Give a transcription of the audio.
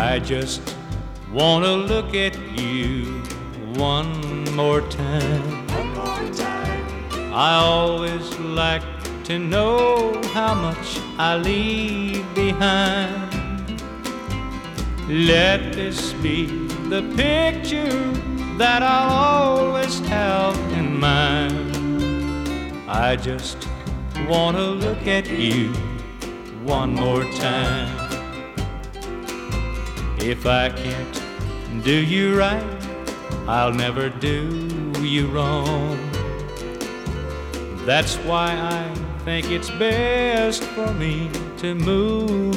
I just wanna look at you one more time. I always like to know how much I leave behind. Let this be the picture that I'll always have in mind. I just wanna look at you one more time. If I can't do you right, I'll never do you wrong. That's why I think it's best for me to move